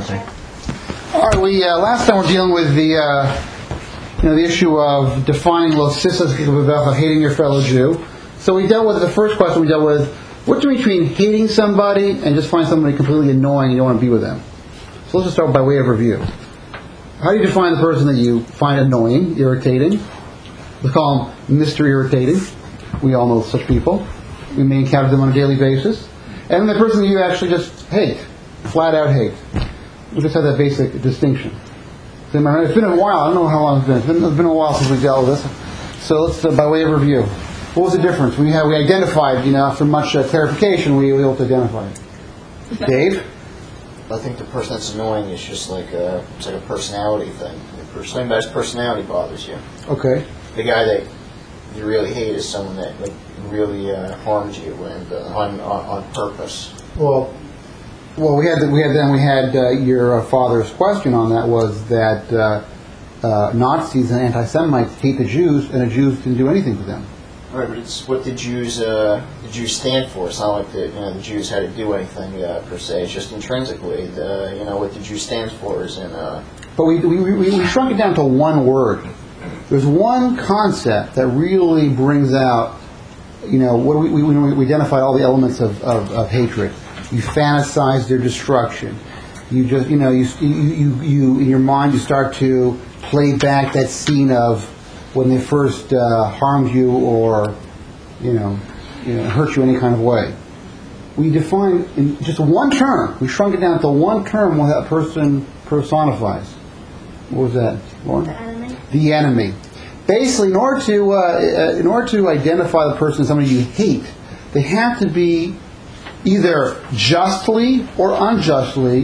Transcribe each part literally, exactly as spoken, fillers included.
answer. All right, we uh, last time we were dealing with the uh, you know the issue of defining losisas, hating your fellow Jew. So we dealt with the first question. We dealt with what's the difference between hating somebody and just finding somebody completely annoying and you don't want to be with them. So let's just start by way of review. How do you define the person that you find annoying, irritating? Let's call them Mister Irritating. We all know such people. We may encounter them on a daily basis. And the person that you actually just hate, flat out hate. We just have that basic distinction. It's been a while. I don't know how long it's been. It's been, it's been a while since we dealt with this. So let's, uh, by way of review, what was the difference? We have we identified, you know, after much uh, clarification, we were able to identify it. Dave? I think the person that's annoying is just like a, it's like a personality thing. Something about his personality bothers you. Okay. The guy that you really hate is someone that like really uh, harms you and uh, on, on on purpose. Well, well, we had the, we had then we had uh, your uh, father's question on that was that uh, uh, Nazis and anti-Semites hate the Jews, and the Jews didn't do anything to them. Right, but it's what the Jews uh, the Jews stand for. It's not like the you know the Jews had to do anything uh, per se. It's just intrinsically the you know what the Jew stands for is in. Uh, but we, we we we shrunk it down to one word. There's one concept that really brings out, you know, what we we, we identified all the elements of, of, of hatred. You fantasize their destruction. You just you know you you you in your mind you start to play back that scene of when they first uh, harmed you or, you know, you know, hurt you any kind of way. We defined in just one term. We shrunk it down to one term what that person personifies. What was that, Lauren? The enemy. The enemy. Basically, in order to uh, in order to identify the person as somebody you hate, they have to be either justly or unjustly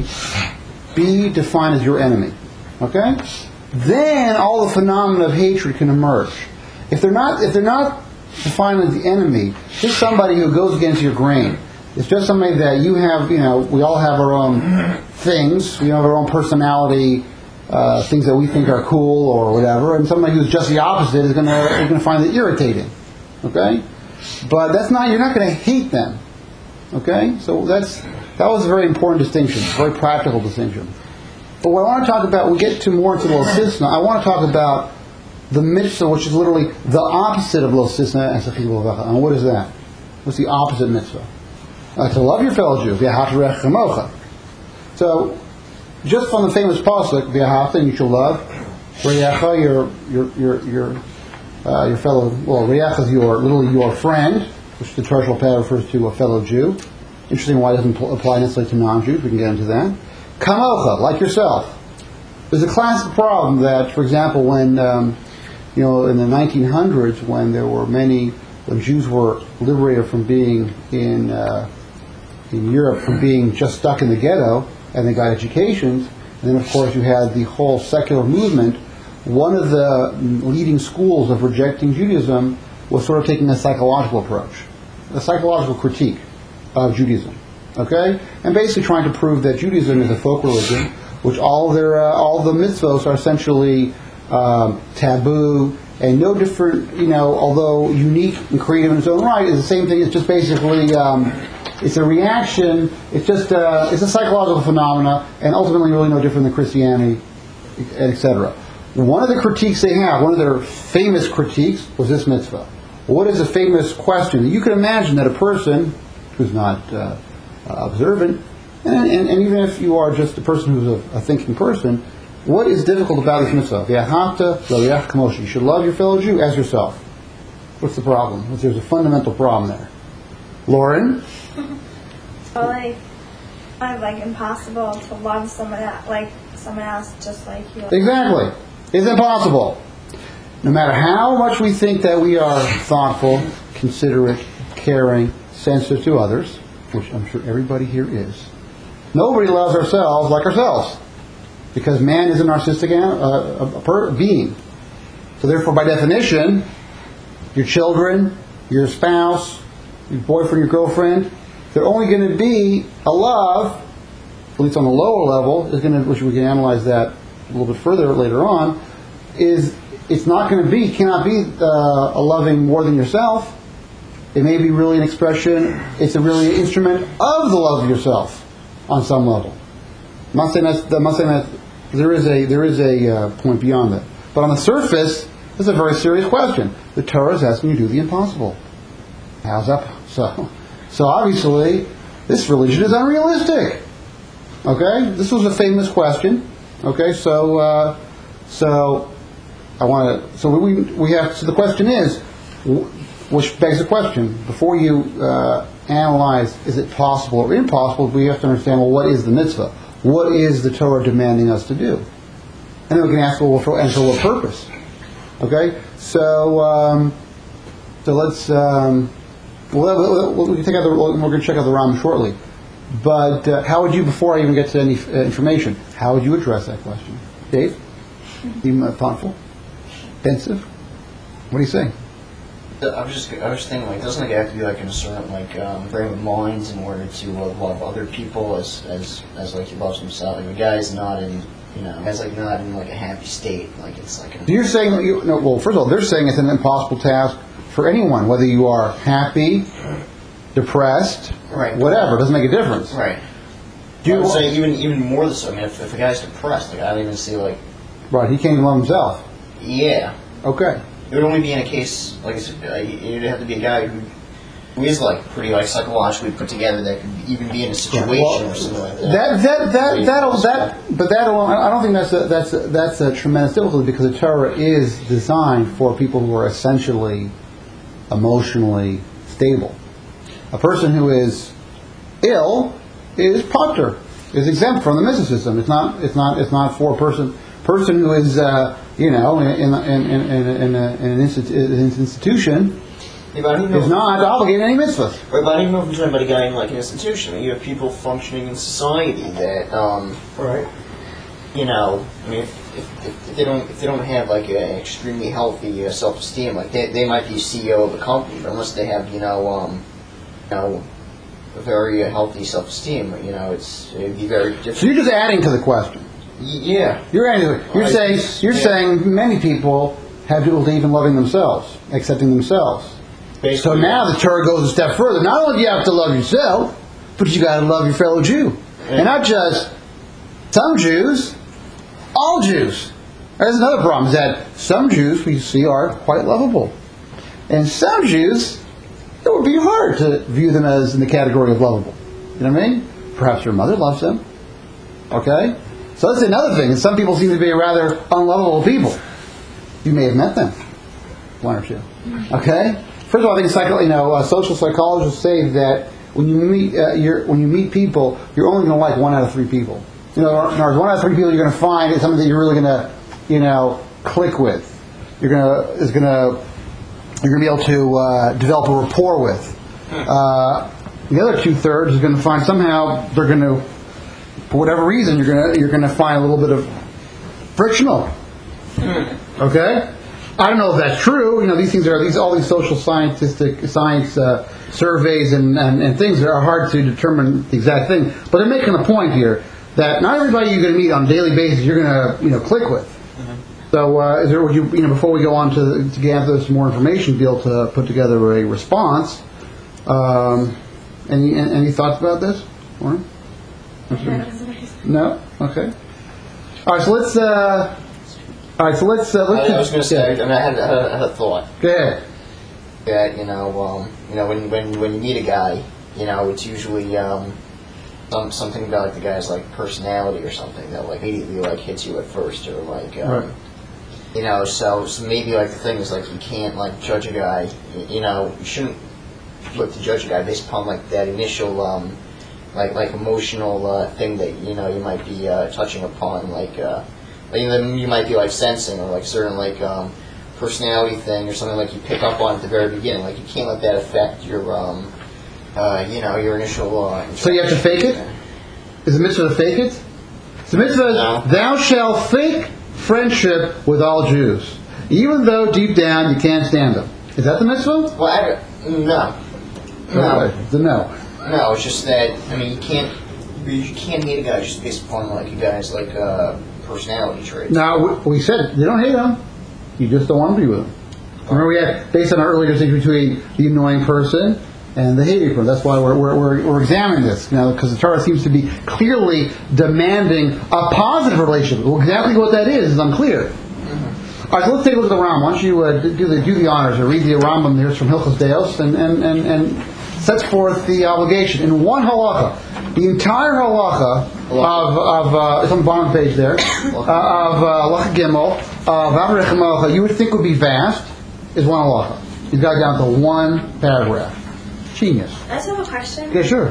be defined as your enemy. Okay? Then all the phenomena of hatred can emerge. If they're not, if they're not defined as the enemy, just somebody who goes against your grain. It's just somebody that you have. You know, we all have our own things. We have our own personality, uh, things that we think are cool or whatever. And somebody who's just the opposite is going to is going to find it irritating. Okay, but that's not. You're not going to hate them. Okay, so that's that was a very important distinction, a very practical distinction. But what I want to talk about, we get to more into Losisna, I want to talk about the mitzvah, which is literally the opposite of Losisna and Sechil V'Vacha. And what is that? What's the opposite mitzvah? Uh, to love your fellow Jew, V'Ahavta Chamocha. So, just from the famous pasuk, V'Ahavta, and you shall love, Re'acha, your your your your uh, your fellow, well, Re'acha is your, literally your friend, which the Tarshal Peh refers to a fellow Jew. Interesting why it doesn't apply necessarily to non-Jews, we can get into that. Kamocha, like yourself. There's a classic problem that, for example, when, um, you know, in the nineteen hundreds, when there were many, when Jews were liberated from being in uh, in Europe, from being just stuck in the ghetto, and they got educations, and then, of course, you had the whole secular movement. One of the leading schools of rejecting Judaism was sort of taking a psychological approach, a psychological critique of Judaism. Okay, and basically trying to prove that Judaism is a folk religion, which all their uh, all the mitzvos are essentially um, taboo and no different. You know, although unique and creative in its own right, is the same thing. It's just basically um, it's a reaction. It's just uh, it's a psychological phenomena, and ultimately really no different than Christianity, et cetera. One of the critiques they have, one of their famous critiques, was this mitzvah. What is a famous question? You can imagine that a person who's not uh, Uh, observant, and, and, and even if you are just a person who's a, a thinking person, what is difficult about this mitzvah? You should love your fellow Jew as yourself. What's the problem? There's a fundamental problem there. Lauren? Well, like, I'm like impossible to love someone else, like someone else just like you. Exactly. It's impossible. No matter how much we think that we are thoughtful, considerate, caring, sensitive to others, which I'm sure everybody here is. Nobody loves ourselves like ourselves, because man is a narcissistic uh, a, a per, being. So therefore, by definition, your children, your spouse, your boyfriend, your girlfriend, they're only going to be a love, at least on the lower level, is going to, which we can analyze that a little bit further later on, is it's not going to be, cannot be uh, a loving more than yourself. It may be really an expression, it's a really an instrument of the love of yourself on some level. I'm not saying that's. I'm not saying that there is a there is a uh, point beyond that. But on the surface, it's a very serious question. The Torah is asking you to do the impossible. How's that? So, so obviously, this religion is unrealistic. Okay, this was a famous question. Okay, so uh, so I want to. So we we have. So the question is, which begs the question: before you uh, analyze, is it possible or impossible? We have to understand. Well, what is the mitzvah? What is the Torah demanding us to do? And then we can ask, well, for, and for what purpose? Okay, so um, so let's. Um, well, we'll, we'll, we can take out the. We're going to check out the Ram shortly. But uh, how would you, before I even get to any uh, information, how would you address that question, Dave? Even uh, thoughtful, pensive. What do you say? I was just, I was thinking, like, doesn't it have to be like in a certain like um, frame of mind in order to uh, love other people as as as like he loves himself? Like, a guy's not in, you know, guy's like not in like a happy state. Like it's like. A, You're saying, that you, no, well, first of all, they're saying it's an impossible task for anyone, whether you are happy, depressed, right. whatever. It doesn't make a difference. Right. Do I you would say even even more so. I mean, if, if a guy's depressed, like I don't even see like. Right, he can't even love himself. Yeah. Okay. It would only be in a case like uh, you'd have to be a guy who, who is like pretty like psychologically put together that could even be in a situation Well, or something like that. That that that Very that'll, possible. that but that alone, I don't think that's a, that's a, that's a tremendous difficulty because the Torah is designed for people who are essentially emotionally stable. A person who is ill is patur, is exempt from the mitzvah system. It's not it's not it's not for a person person who is uh, you know in in in, in, in, a, in an, institu- an institution. Yeah, but I don't know Is if- not obligated to any mitzvahs. Right, but I don't even know if I'm talking about a guy in like an institution. I mean, you have people functioning in society that, um, Right. you know, I mean, if, if, if they don't if they don't have like an extremely healthy uh, self-esteem, like they they might be C E O of a company, but unless they have you know um, you know a very uh, healthy self-esteem, you know, it's it'd be very different. So you're just adding to the question. Y- yeah. You're adding to it. You're I- saying you're yeah. saying many people have difficulty even loving themselves, accepting themselves. So Basically, now the Torah goes a step further. Not only do you have to love yourself, but you got to love your fellow Jew, and not just some Jews, all Jews. There's another problem: is that some Jews we see are quite lovable, and some Jews it would be hard to view them as in the category of lovable. You know what I mean? Perhaps your mother loves them. Okay, so that's another thing. And some people seem to be rather unlovable people. You may have met them, one or two. Okay. First of all, I think psycho, you know, uh, social psychologists say that when you meet uh, you're, when you meet people, you're only going to like one out of three people. You know, in other words, one out of three people you're going to find is something that you're really going to, you know, click with. You're going to is going to you're going to be able to uh, develop a rapport with. Uh, the other two thirds is going to find somehow they're going to, for whatever reason, you're going to you're going to find a little bit of frictional. Okay. I don't know if that's true. You know, these things are these all these social scientific science uh, surveys and, and, and things that are hard to determine the exact thing. But they're making a point here that not everybody you're going to meet on a daily basis you're going to you know click with. Mm-hmm. So, uh, is there would you you know before we go on to to gather some more information, be able to put together a response? Um, any any thoughts about this? Lauren? No. Okay. All right. So let's. Uh, All right, so let's. Uh, let's I, I was going to say, yeah. I, mean, I, had, I, had, I had a thought Go ahead. that you know, um, you know, when when when you meet a guy, you know, it's usually um, some something about like the guy's like personality or something that like immediately like hits you at first, or like um, Right. you know, so so maybe like the thing is like you can't like judge a guy, you, you know, you shouldn't look to judge a guy based upon like that initial um, like like emotional uh, thing that you know you might be uh, touching upon, like. Uh, Like, you know, you might be like sensing or like certain like um, personality thing or something like you pick up on at the very beginning. Like you can't let that affect your um, uh, you know your initial. Uh, So you have to fake it? Is the mitzvah to fake it? The mitzvah is, No. thou shalt fake friendship with all Jews, even though deep down you can't stand them. Is that the mitzvah? Well, I, no, no, The no. no. It's just that I mean you can't you can't hate a guy just based upon like a guy's like uh, personality traits. Now, we we said you don't hate them. You just don't want to be with them. Remember we had, based on our earlier distinction between the annoying person and the hate person. That's why we're, we're, we're, we're examining this, you know, because the Torah seems to be clearly demanding a positive relationship. Well, exactly what that is is unclear. All right, so let's take a look at the Rambam. Why don't you uh, do the do the honors or read the Rambam here from Hilchos Deos and, and, and, and sets forth the obligation in one halacha. The entire halacha of of uh, it's on the bottom page there uh, of uh, halacha gimel of Avarech Halacha you would think would be vast is one halacha. You've got it down to one paragraph. Genius. I just have a question. Yeah, sure.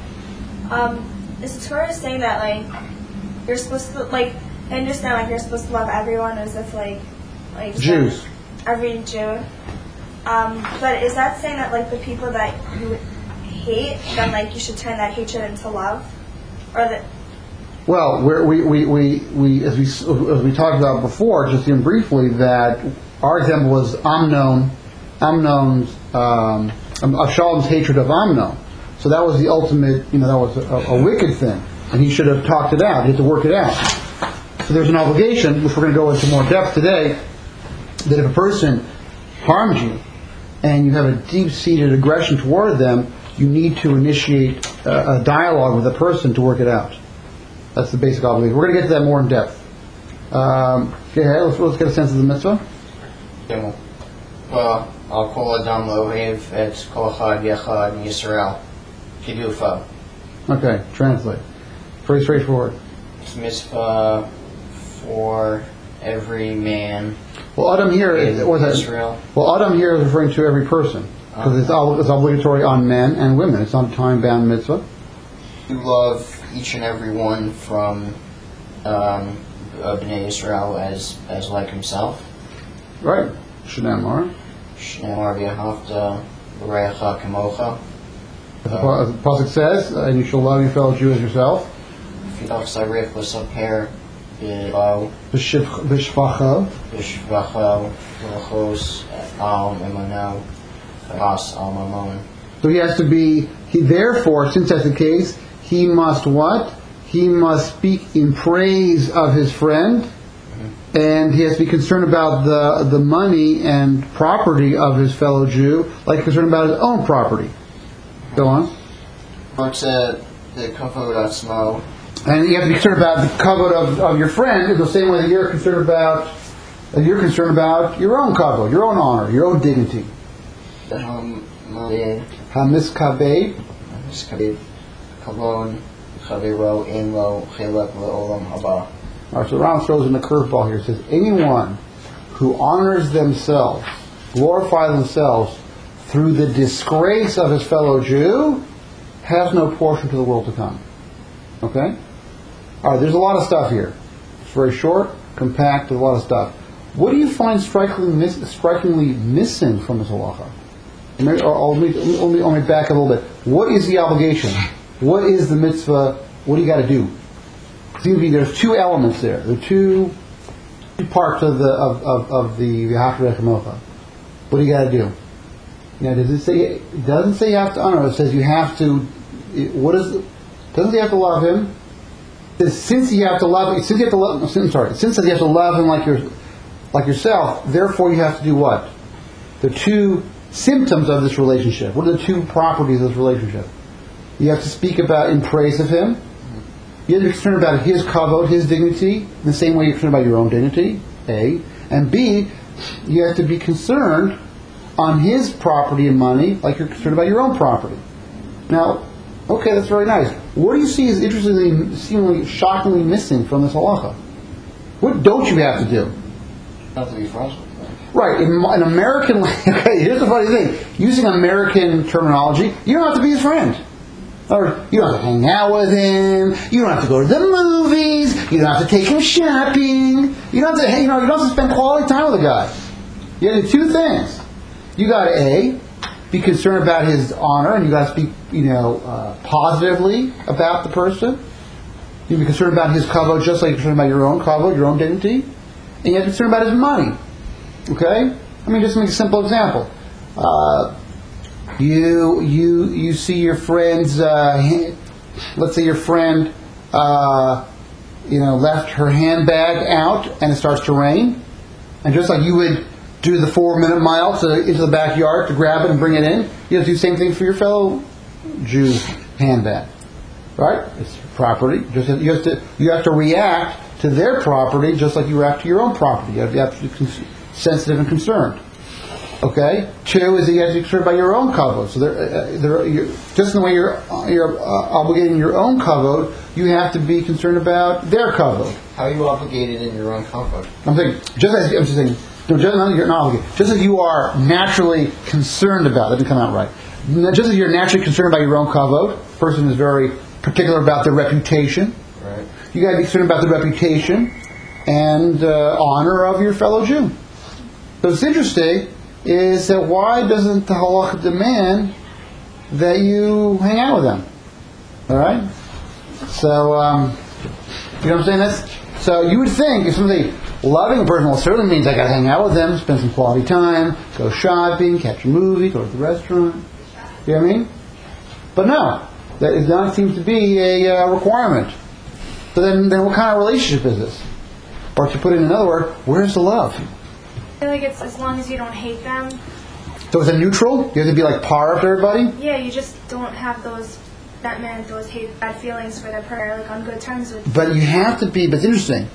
Um, is the Torah saying that like you're supposed to like I understand like you're supposed to love everyone as if like like Jews. every Jew. Um, but is that saying that like the people that you hate, then like you should turn that hatred into love, or that? Well, we're, we we we we as we as we talked about before, just in briefly, that our example was Amnon, Amnon's um, Avshalom's hatred of Amnon. So that was the ultimate, you know, that was a, a wicked thing, and he should have talked it out. He had to work it out. So there's an obligation, which we're going to go into more depth today, that if a person harms you and you have a deep-seated aggression toward them, you need to initiate a, a dialogue with the person to work it out. That's the basic obligation. We're going to get to that more in depth. Um, okay, let's, let's get a sense of the mitzvah. Gimel. Well, I'll call Adam Lohev et Kol Chad Yechad Yisrael. Kidufa. Okay, translate. Very straightforward. It's mitzvah for every man Well, Adam here is in was that, Israel. Well, Adam here is referring to every person because it's, ob- it's obligatory on men and women. It's not a time-bound mitzvah. To love each and every one from um, Bnei Israel as as like himself. Right. Shnei Shneimar v'ahavta l'reacha kamocha. As the as the pasuk says, uh, and you shall love your fellow Jew as yourself. V'dach sarich l'saper b'lau B'shvacha. b'shvacha v'lachos al emano v'as al mamon. So he has to be. He therefore, since that's the case, he must what? He must speak in praise of his friend, and he has to be concerned about the the money and property of his fellow Jew, like concerned about his own property. Go on. Motzeh the kavod atzmo. And you have to be concerned about the kavod of, of your friend in the same way that you're concerned about that you're concerned about your own kavod, your own honor, your own dignity. Daham moed Hamiskabed. miskabed kavod chaviro ein lo chelak le'olam haba. All right, so Ron throws in a curveball here. It says, anyone who honors themselves, glorify themselves through the disgrace of his fellow Jew, has no portion to the world to come. Okay? All right, there's a lot of stuff here. It's very short, compact, there's a lot of stuff. What do you find strikingly, miss, strikingly missing from this halacha? Let me, let, me, let me back up a little bit. What is the obligation? What is the mitzvah? What do you got to do? Seems to be there's two elements there. There are two, two parts of the of, of, of the V'ahavta Kamocha. What do you got to do? Now, does it say? It doesn't say you have to honor. It says you have to. It, what is? It, doesn't you have to love him? It says, since you have to love. Since you have to love. No, since, sorry. Since you have to love him like your, like yourself. Therefore, you have to do what? The two symptoms of this relationship. What are the two properties of this relationship? You have to speak about in praise of him. You have to be concerned about his kavod, his dignity, in the same way you're concerned about your own dignity, A. And B, you have to be concerned on his property and money like you're concerned about your own property. Now, okay, that's very nice. What do you see is interestingly, seemingly, shockingly missing from this halacha? What don't you have to do? Not to be friends with them. Right, in, in American, okay, here's the funny thing. Using American terminology, you don't have to be his friend. Or you don't have to hang out with him. You don't have to go to the movies. You don't have to take him shopping. You don't have to, you know, you don't have to spend quality time with the guy. You got to do two things. You got to a be concerned about his honor, and you got to speak, you know, uh, positively about the person. You be concerned about his kavod, just like you're concerned about your own kavod, your own dignity, and you have to be concerned about his money. Okay, I mean, just to make a simple example. Uh, You you you see your friend's uh, let's say your friend uh, you know left her handbag out and it starts to rain, and just like you would do the four-minute mile to into the backyard to grab it and bring it in. You have to do the same thing for your fellow Jew's handbag, right? It's property. Just you have to you have to react to their property just like you react to your own property. You have, you have to be cons- sensitive and concerned. Okay. Two is that you have to be concerned about your own kavod. So, there, uh, there, you're, just in the way you're you're uh, obligating your own kavod, you have to be concerned about their kavod. How are you obligated in your own comfort? I'm saying, just as I'm just saying, no, just, no, you're not obligated. Just as you are naturally concerned about, that didn't come out right. Just as you're naturally concerned about your own kavod, a person is very particular about their reputation. Right. You got to be concerned about the reputation and uh, honor of your fellow Jew. So it's interesting is that why doesn't the halacha demand that you hang out with them? All right. So um, you know what I'm saying? That's so you would think if somebody loving a person, well, certainly means I got to hang out with them, spend some quality time, go shopping, catch a movie, go to the restaurant. You know what I mean? But no, that is not seems to be a uh, requirement. So then, then what kind of relationship is this? Or to put it in another word, where's the love? I feel like it's as long as you don't hate them. So is it neutral? You have to be like par with everybody? Yeah, you just don't have those that minute those hate bad feelings for that person, like on good terms with. But you have to be. But it's interesting.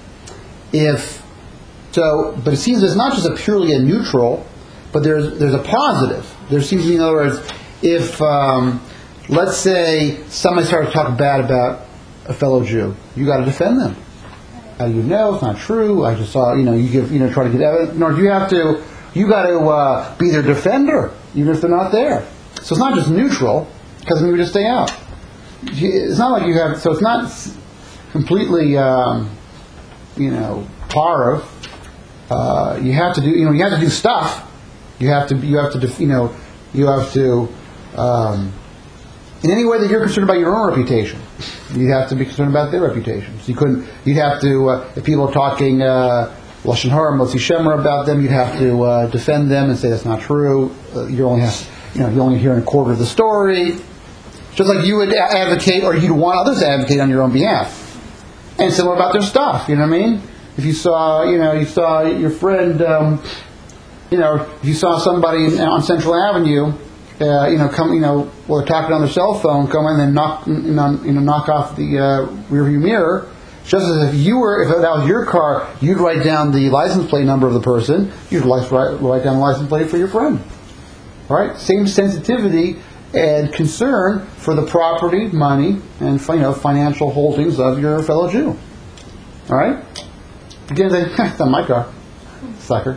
If so, but it seems it's not just a purely a neutral, but there's there's a positive. There seems to be, in other words, if um, let's say somebody started to talk bad about a fellow Jew, you got to defend them. How do you know it's not true? I just saw, you know, you give, you know, try to get evidence. Nor do you have to. You got to uh, be their defender, even if they're not there. So it's not just neutral, because we would just stay out. It's not like you have. So it's not completely, um, you know, par. Uh, you have to do, you know, you have to do stuff. You have to, you have to, def- you know, you have to. Um, in any way that you're concerned about your own reputation, you have to be concerned about their reputation. So you couldn't. You'd have to. Uh, if people are talking uh, lashon hara, motzi shemer about them, you'd have to uh, defend them and say that's not true. Uh, you only have, you know, you only hear a quarter of the story. Just like you would advocate, or you'd want others to advocate on your own behalf. And similar about their stuff. You know what I mean? If you saw, you know, you saw your friend, um, you know, if you saw somebody on Central Avenue. Uh, you know, come, you know, well, they're talking on their cell phone, come in and knock, you know, you know knock off the uh, rearview mirror. Just as if you were, if that was your car, you'd write down the license plate number of the person. You'd write, write down the license plate for your friend. All right, same sensitivity and concern for the property, money, and you know, financial holdings of your fellow Jew. All right, again, say, it's not my car, sucker.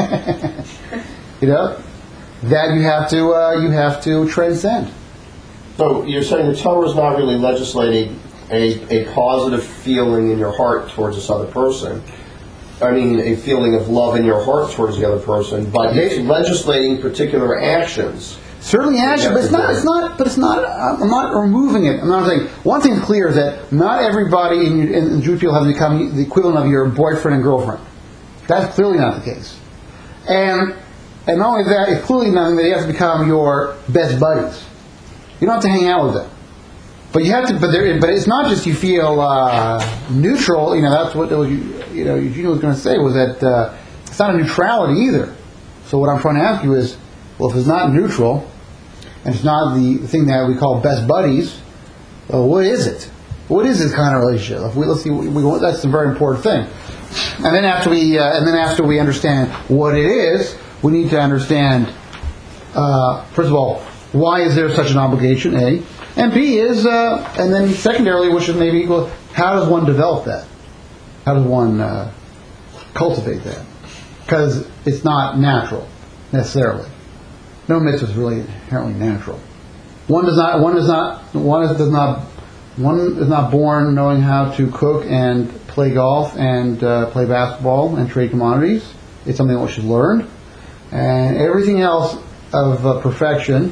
You know. That you have to uh, you have to transcend. So you're saying the Torah is not really legislating a, a positive feeling in your heart towards this other person. I mean, a feeling of love in your heart towards the other person, but it's legislating particular actions. Certainly action, but it's not. It's not. But it's not. I'm not removing it. I'm not saying. One thing clear is that not everybody in, in Jewish people have become the equivalent of your boyfriend and girlfriend. That's clearly not the case. And. And not only that, it's clearly not that you have to become your best buddies. You don't have to hang out with them, but you have to. But there, but it's not just you feel uh, neutral. You know, that's what was, you know Eugene was going to say was that uh, it's not a neutrality either. So what I'm trying to ask you is, well, if it's not neutral, and it's not the thing that we call best buddies, well, what is it? What is this kind of relationship? If we, let's see. We, we, that's a very important thing. And then after we, uh, and then after we understand what it is. We need to understand, uh, first of all, why is there such an obligation, A? And B is, uh, and then secondarily, which is maybe equal, how does one develop that? How does one uh, cultivate that? Because it's not natural, necessarily. No mitzvah is really inherently natural. One does not, one does not, one is, does not, one is not born knowing how to cook and play golf and uh, play basketball and trade commodities. It's something which is learned. And everything else of uh, perfection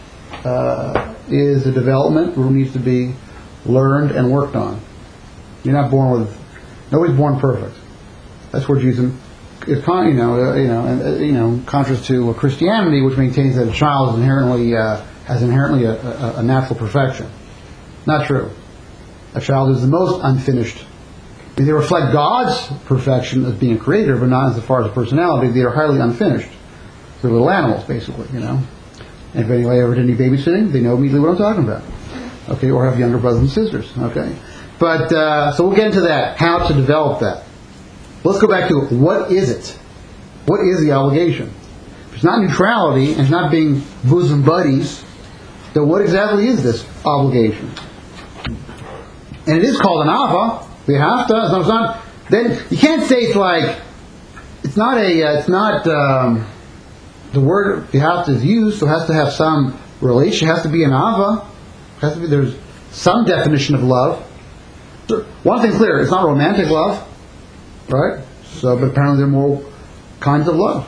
uh, is a development that needs to be learned and worked on. You're not born with, nobody's born perfect. That's where Jesus is, you know, uh, you know, and, uh, you know, in contrast to Christianity, which maintains that a child is inherently uh, has inherently a, a, a natural perfection. Not true. A child is the most unfinished They reflect God's perfection as being a creator, but not as far as a personality. They are highly unfinished. They're little animals, basically, you know. And if anybody ever did any babysitting, they know immediately what I'm talking about. Okay, or have younger brothers and sisters. Okay, but uh, so we'll get into that. How to develop that. Let's go back to what is it? What is the obligation? If it's not neutrality and it's not being bosom buddies, then what exactly is this obligation? And it is called an ava. We have to. So it's not. Then you can't say it's like. It's not a. Uh, it's not. Um, the word you have to is used, so it has to have some relation. It has to be an ava. It has to be. There's some definition of love. One thing's clear: it's not romantic love, right? So, but apparently there are more kinds of love.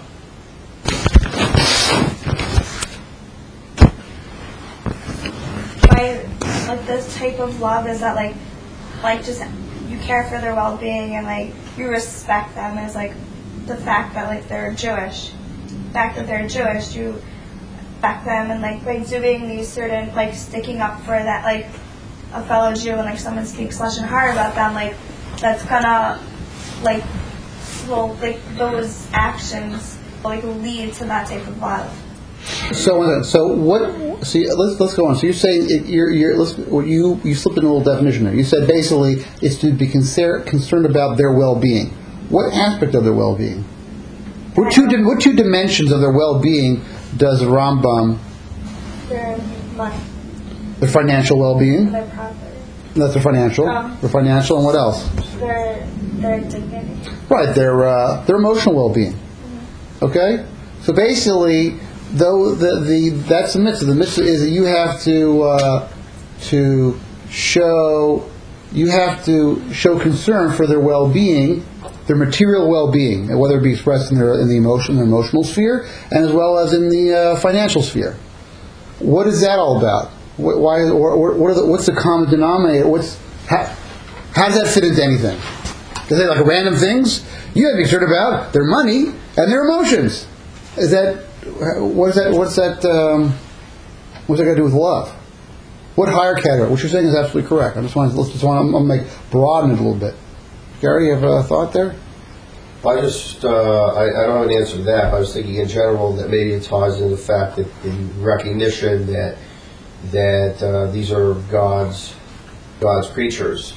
By like this type of love, is that like, like just you care for their well-being and like you respect them as like the fact that like they're Jewish, the fact that they're Jewish, you respect them, and like by doing these certain like sticking up for that like a fellow Jew and like someone speaks lashon hara about them, like that's gonna like well like those actions like lead to that type of love. So, so what? See, let's let's go on. So you're saying it, you're you're let's, what you you slipped in a little definition there. You said basically it's to be concer- concerned about their well-being. What aspect of their well-being? What two di- what two dimensions of their well-being does the Rambam? Their money, Their financial well-being. their property, That's their financial. Um, Their financial, and what else? their their dignity. Right. Their uh, their emotional well-being. Okay. So basically, though the the that's the mitzvah. The mitzvah is that you have to uh, to show you have to show concern for their well-being, their material well-being, whether it be expressed in their in the emotion, the emotional sphere, and as well as in the uh, financial sphere. What is that all about? Wh- Why? Or, or what are the, what's the common denominator? What's how, how does that fit into anything? Is it like random things? You have to be concerned about their money and their emotions. Is that what is that? What's that? Um, what's that got to do with love? What higher category? What you're saying is absolutely correct. I just want to just want to I'm make broaden it a little bit. Gary, you have a thought there? I just, uh, I, I don't have an answer to that. But I was thinking in general that maybe it ties into the fact that the recognition that that uh, these are God's God's creatures.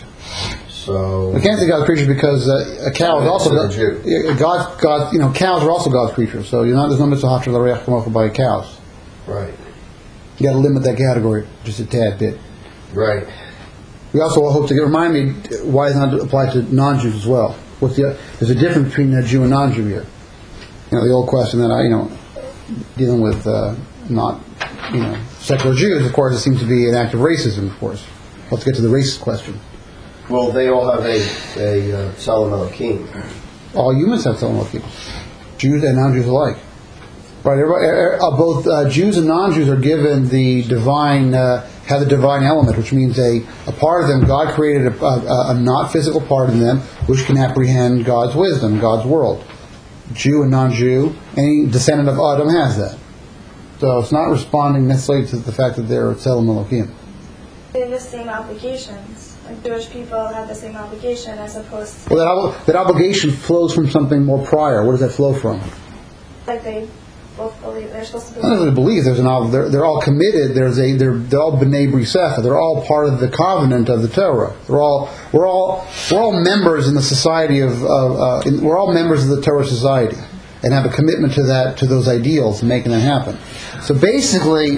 So I can't say God's creatures because uh, a cow is also It's a Jew. yeah, God. God, you know, cows are also God's creatures. So you're not there's no mitzvah haftar l'reach kamocha by cows. right, You got to limit that category just a tad bit. right. We also hope to get, remind me why it's not applied to non-Jews as well. What's the there's a difference between a Jew and non-Jew here. You know, the old question that I, you know, dealing with uh, not, you know, secular Jews. Of course, it seems to be an act of racism. Of course, let's get to the racist question. Well, they all have a a uh, Tzelem Elohim. All humans have Tzelem Elohim, Jews and non-Jews alike. Right? Everybody, er, uh, both uh, Jews and non-Jews are given the divine, uh, have the divine element, which means a, a part of them. God created a, a, a not physical part in them, which can apprehend God's wisdom, God's world. Jew and non-Jew, any descendant of Adam has that. So it's not responding necessarily to the fact that they're Tzelem Elohim. They have the same obligations. Like Jewish people have the same obligation as opposed to Well, that, ob- that obligation flows from something more prior. Where does that flow from? like they both believe they're supposed to be. I don't really believe there's an ob- they're, they're all committed. There's a they're, they're all b'nei brisecha. They're all part of the covenant of the Torah. They're all we're all we're all members in the society of, of uh, in, we're all members of the Torah society and have a commitment to that to those ideals and making that happen. So basically,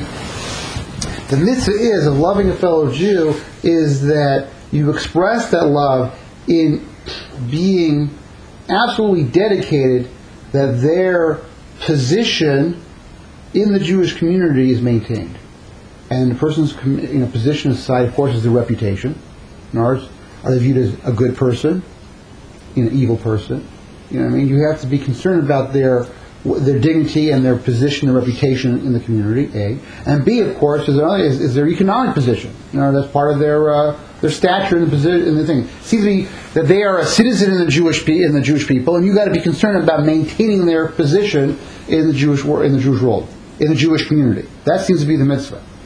the mitzvah is of loving a fellow Jew is that you express that love in being absolutely dedicated that their position in the Jewish community is maintained. And the person's com- you know, position in society, of course, is their reputation. In ours, are they viewed as a good person, you know, evil person? You know what I mean? You have to be concerned about their their dignity and their position, their reputation in the community, A. And B, of course, is, is, is their economic position. You know, that's part of their uh, their stature in the position in the thing. It seems to me that they are a citizen in the Jewish pe- in the Jewish people, and you've got to be concerned about maintaining their position in the Jewish wor- in the Jewish world, in the Jewish community. That seems to be the mitzvah.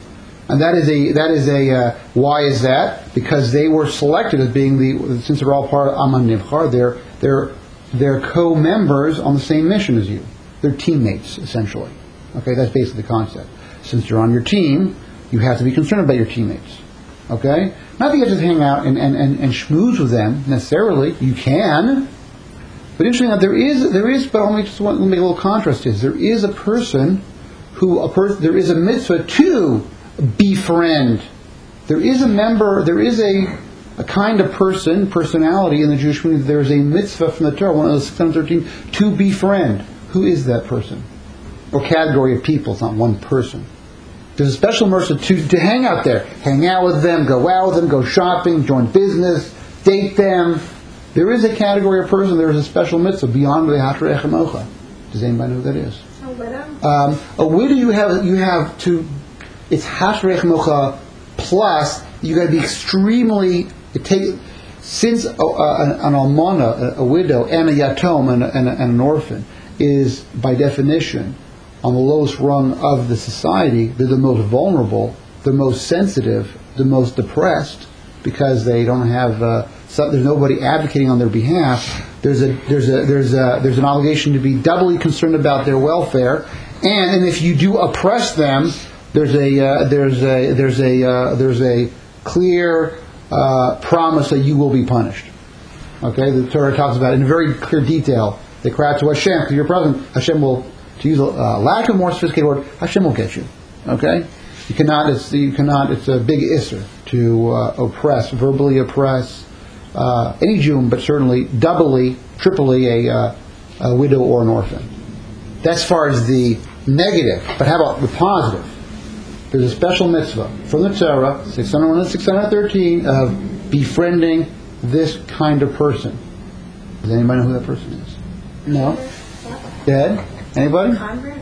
And that is a that is a uh, why is that? Because they were selected as being the since they're all part of Aman Nivchar, they're they're they're co-members on the same mission as you. They're teammates essentially. Okay, that's basically the concept. Since you're on your team, you have to be concerned about your teammates. Okay, not that you have to just hang out and, and, and, and schmooze with them necessarily. You can, but interestingly enough, there is there is. But let me just want to make a little contrast. Is there is a person who a person there is a mitzvah to befriend. There is a member, there is a, a kind of person, personality in the Jewish community. There is a mitzvah from the Torah, one of those six hundred thirteen, to befriend. Who is that person? Or category of people, it's not one person. There's a special mitzvah to, to hang out there. Hang out with them, go out with them, go shopping, join business, date them. There is a category of person, there is a special mitzvah beyond the Hatra Echamocha. Does anybody know who that is? A widow? Um, a widow you have you have to it's Hashreich Mocha plus you got to be extremely it take since uh, an, an almana, a, a widow, and a yatom, and, a, and, a, and an orphan is by definition on the lowest rung of the society. They're the most vulnerable, the most sensitive, the most depressed because they don't have uh, so, there's nobody advocating on their behalf. There's a there's a there's a there's an obligation to be doubly concerned about their welfare, and and if you do oppress them. There's a uh, there's a there's a uh, there's a clear uh, promise that you will be punished. Okay, the Torah talks about it in very clear detail. They cry out to Hashem because you're present. Hashem will, to use a uh, lack of more sophisticated word, Hashem will get you. Okay, you cannot. It's you cannot. It's a big isser to uh, oppress, verbally oppress uh, any Jew, but certainly doubly, triply a, uh, a widow or an orphan. That's as far as the negative. But how about the positive? There's a special mitzvah from the Torah, six hundred one and six hundred thirteen, of befriending this kind of person. Does anybody know who that person is? No? Dead? Anybody? Convert?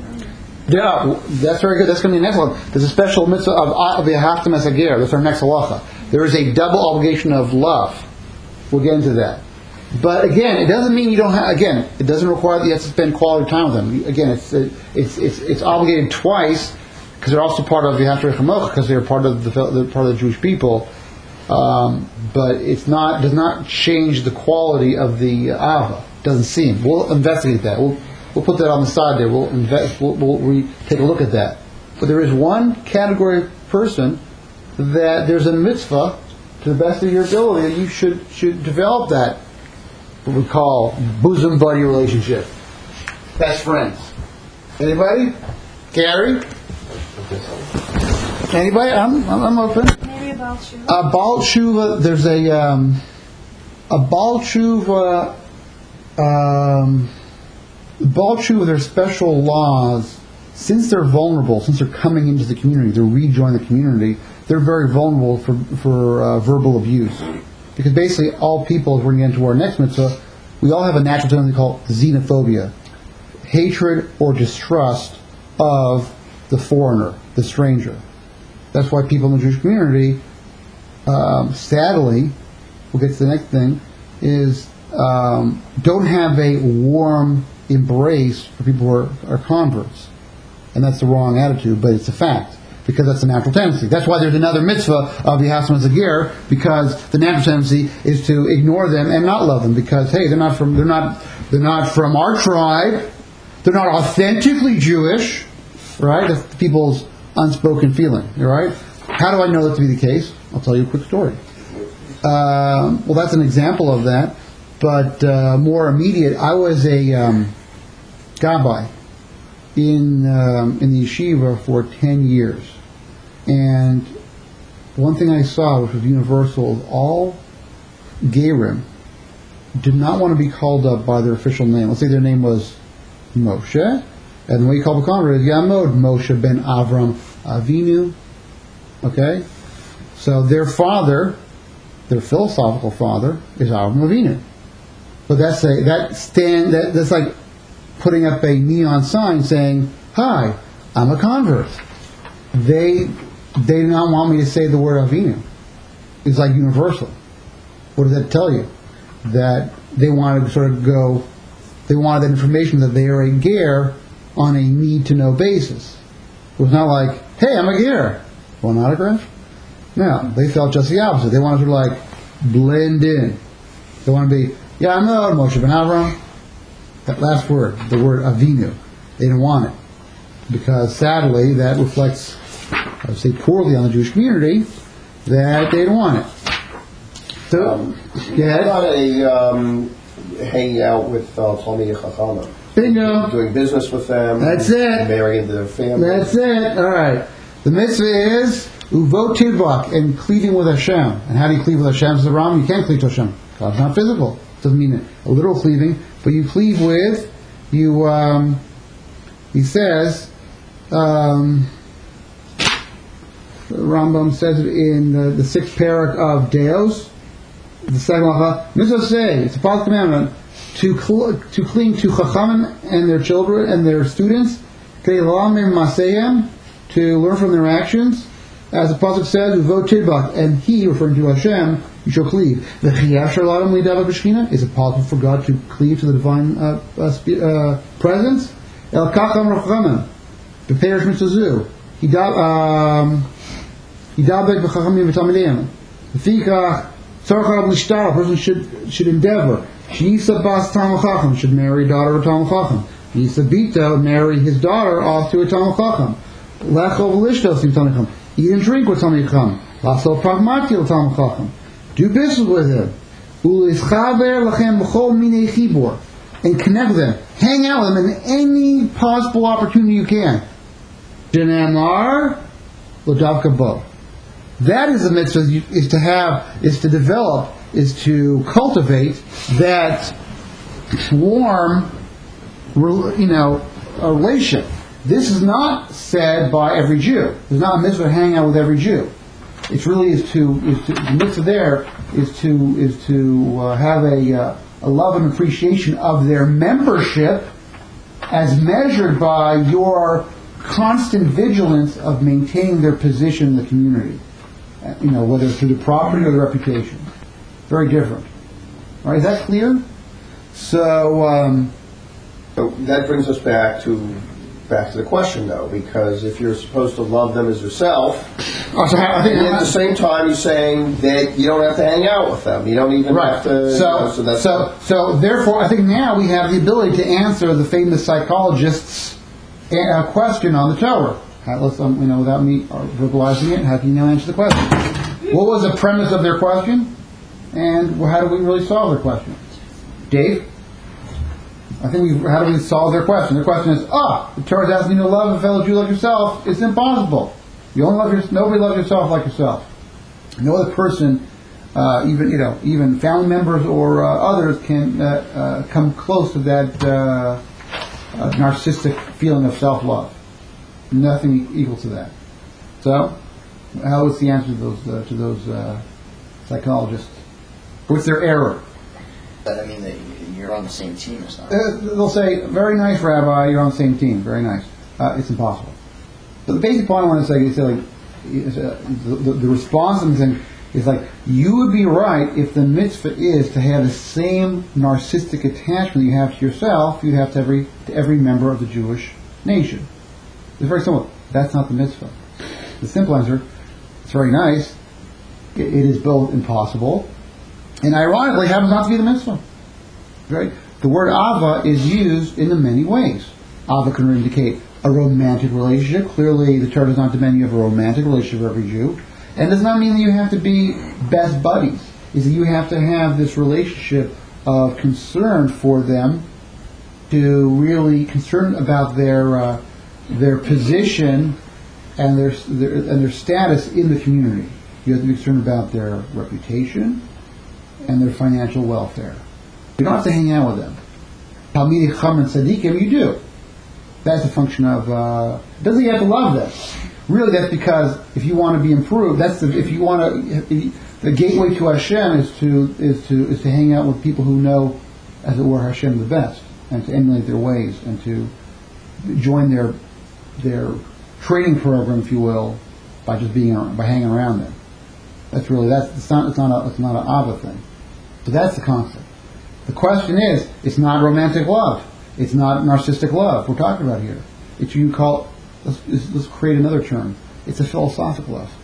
Yeah, that's very good. That's going to be the next one. There's a special mitzvah of V'ahavta Mesagir. That's our next halacha. There is a double obligation of love. We'll get into that. But again, it doesn't mean you don't have. Again, it doesn't require that you have to spend quality time with them. Again, it's it's it's it's obligated twice. Because they're also part of the Hatra Echamocha, because they're part of the they're part of the Jewish people, um, but it's not does not change the quality of the uh, Ava. Doesn't seem. We'll investigate that. We'll we'll put that on the side there. We'll invest. We'll, we'll re- take a look at that. But there is one category of person that there's a mitzvah to the best of your ability that you should should develop that what we call bosom buddy relationship, best friends. Anybody? Gary? Anybody? I'm I'm open. Maybe about Tshuva. A Baal Tshuva. There's a um, a Baal Tshuva. Um, Baal Tshuva. There's special laws since they're vulnerable. Since they're coming into the community, they're rejoining the community. They're very vulnerable for for uh, verbal abuse because basically all people, as we're going to get into our next mitzvah, we all have a natural tendency called xenophobia, hatred or distrust of the foreigner, the stranger. That's why people in the Jewish community, um, sadly, we'll get to the next thing, is um, don't have a warm embrace for people who are, are converts. And that's the wrong attitude, but it's a fact, because that's the natural tendency. That's why there's another mitzvah of the Hasam Zagir, because the natural tendency is to ignore them and not love them, because hey, they're not from they're not they're not from our tribe, they're not authentically Jewish. Right? That's people's unspoken feeling. Right? How do I know that to be the case? I'll tell you a quick story. Um, well, that's an example of that. But uh, more immediate, I was a um, gabbai in um, in the yeshiva for ten years, and one thing I saw, which was universal, all gerim did not want to be called up by their official name. Let's say their name was Moshe. And the way you call the convert is Yamod Moshe ben Avram Avinu. Okay? So their father, their philosophical father, is Avram Avinu. But that's a that stand that, that's like putting up a neon sign saying, "Hi, I'm a convert." They they do not want me to say the word Avinu. It's like universal. What does that tell you? That they want to sort of go, they wanted that information that they are a ger on a need-to-know basis. It was not like, hey, I'm a ger. Want an autograph? No, they felt just the opposite. They wanted to like blend in. They want to be, yeah, I know Moshe Ben Avram. That last word, the word Avinu, they didn't want it because sadly that reflects, I would say, poorly on the Jewish community that they didn't want it. So, Um, yeah, Not a um, hanging out with uh, Talmidei Chachamim. bingo. Doing business with them. That's it. Marrying into their family. That's it. All right. The mitzvah is uvo tidbak, and cleaving with Hashem. And how do you cleave with Hashem? Says the Ram, you can't cleave to Hashem. God's not physical. Doesn't mean it. A literal cleaving, but you cleave with. You. Um, he says. Um, Rambam says it in the, the sixth parak of Deos. The second halacha. Mitzvah say it's a positive commandment to cl- to cling to Chachamim and their children and their students. To learn from their actions, as the pasuk says, "Uvo tidbak," and he, referring to Hashem, you shall cleave. The chiyah shaladam lidava b'shchina, is it possible for God to cleave to the divine uh, uh, spe- uh, presence? El kacham rachamim, b'perish mitzazu, hidabek b'chachamim v'talmidim. V'fikach tzarcha l'shtar, a person should should endeavor. Shnisa bas talmid chacham, should marry a daughter of a talmid chacham. Nisa bita, marry his daughter off to a talmid chacham. Lechov lishtos im talmid chacham. Eat and drink with talmid chacham. Laso pragmati with talmid chacham. Do business with him. Ulischaber lachem b'chol minei chibur, and connect with them. Hang out with them in any possible opportunity you can. Jenamar l'davka bo. That is the mitzvah, is to have, is to develop, is to cultivate that warm, you know, a relationship. This is not said by every Jew. There's not a mitzvah to hang out with every Jew. It really is to, is to the mitzvah there is to is to uh, have a uh, a love and appreciation of their membership, as measured by your constant vigilance of maintaining their position in the community. Uh, you know, whether through the property or the reputation. Very different. All right, is that clear? So. Um, So that brings us back to back to the question, though, because if you're supposed to love them as yourself, oh, so I think and at the same time you're saying that you don't have to hang out with them, you don't even right. have to. So, you know, so, that's so, so therefore, I think now we have the ability to answer the famous psychologist's uh, question on the Torah. How, let's, um, you know, without me verbalizing it, how can you now answer the question? What was the premise of their question, and how do we really solve their question? Dave? I think we. How do we solve their question? Their question is, ah, the Torah is asking you to love a fellow Jew like yourself. It's impossible. You only love your, nobody loves yourself like yourself. No other person, uh, even you know, even family members or uh, others, can uh, uh, come close to that uh, uh, narcissistic feeling of self-love. Nothing equal to that. So, how is the answer to those uh, to those uh, psychologists? What's their error? But I mean, that you're on the same team as them. Uh, they'll say, very nice, Rabbi, you're on the same team. Very nice. Uh, it's impossible. So the basic point I want to say is, say like, is, uh, the, the, the response I'm saying is like, you would be right if the mitzvah is to have the same narcissistic attachment you have to yourself, you have to every, to every member of the Jewish nation. It's very simple. That's not the mitzvah. The simple answer, it's very nice. It, it is both impossible and ironically happens not to be the mitzvah. Right? The word ava is used in many ways. Ava can indicate a romantic relationship. Clearly, the Torah does not demand you have a romantic relationship with every Jew. And does not mean that you have to be best buddies. Is that you have to have this relationship of concern for them, to really concern about their uh, their position and their, their and their status in the community. You have to be concerned about their reputation and their financial welfare. You don't have to hang out with them. Talmidei Chacham and Tzaddikim, you do. That's a function of. Uh, doesn't you have to love them? Really, that's because if you want to be improved, that's the, if you want to. The gateway to Hashem is to is to is to hang out with people who know, as it were, Hashem the best, and to emulate their ways, and to join their their training program, if you will, by just being by hanging around them. That's really that's it's not it's not a it's not an Ava thing. So that's the concept. The question is, it's not romantic love. It's not narcissistic love we're talking about here. It's you call, let's, let's create another term. It's a philosophic love.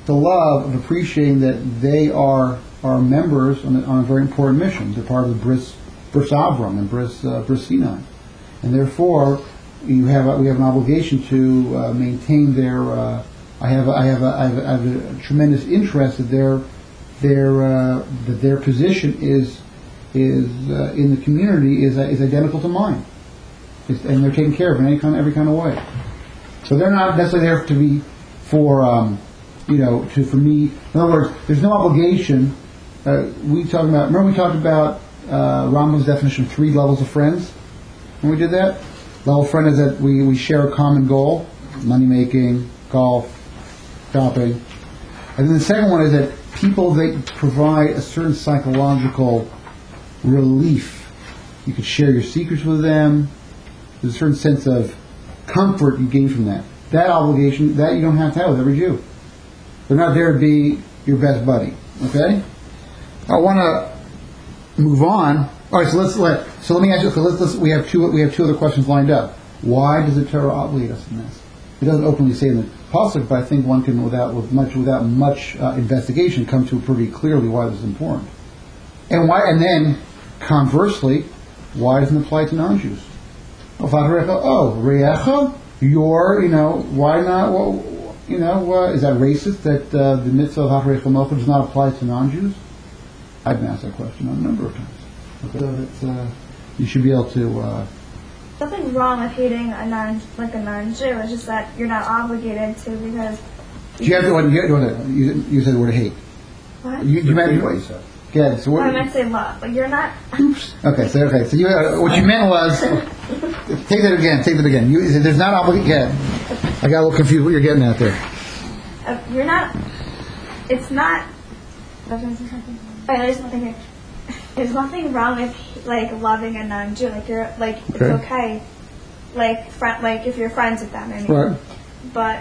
the love of appreciating that they are are members on a, on a very important mission. They're part of the Bris Bris Avram and Bris uh, Bris Sinai, and therefore you have a, we have an obligation to uh, maintain their. Uh, I have a, I have a, I have a, I have a tremendous interest that their their uh, that their position is is uh, in the community is uh, is identical to mine, it's, and they're taken care of in any kind every kind of way. So they're not necessarily there to be for um, you know to for me. In other words, there's no obligation. Uh, we talked about. Remember we talked about uh, Rambam's definition of three levels of friends when we did that. Level of friend is that we, we share a common goal: money making, golf, shopping. And then the second one is that people they provide a certain psychological relief. You can share your secrets with them. There's a certain sense of comfort you gain from that. That obligation, that you don't have to have with every Jew. They're not there to be your best buddy. Okay? I want to move on. All right, so let's let. So let me ask you. So let's, let's. We have two. We have two other questions lined up. Why does the Torah obligate us in this? It doesn't openly say in the pasuk, but I think one can, without with much without much uh, investigation, come to pretty clearly why this is important. And why? And then, conversely, why doesn't it apply to non-Jews? Oh, re'echa, your, you know, why not? Well, you know, uh, is that racist that uh, the mitzvah of Ha'arecha Mocha does not apply to non-Jews? I've been asked that question a number of times. Okay. So it's, uh, you should be able to. Uh, Nothing wrong with hating a non like a non-Jew. It's just that you're not obligated to because. do you have to? What, you, you, you said the word hate. What? You, you meant what you said. Yeah. So what? Well, I meant to say love, but you're not. Oops. Okay. So okay. So you, uh, what you meant was. Take that again. Take that again. You, there's not obligation. I got a little confused. What you're getting at there? Uh, you're not. It's not. Wait, there's nothing here. There's nothing wrong with like loving a non-Jew. Like you're like it's Okay. okay. Like friend, like if you're friends with them. I mean. Right. But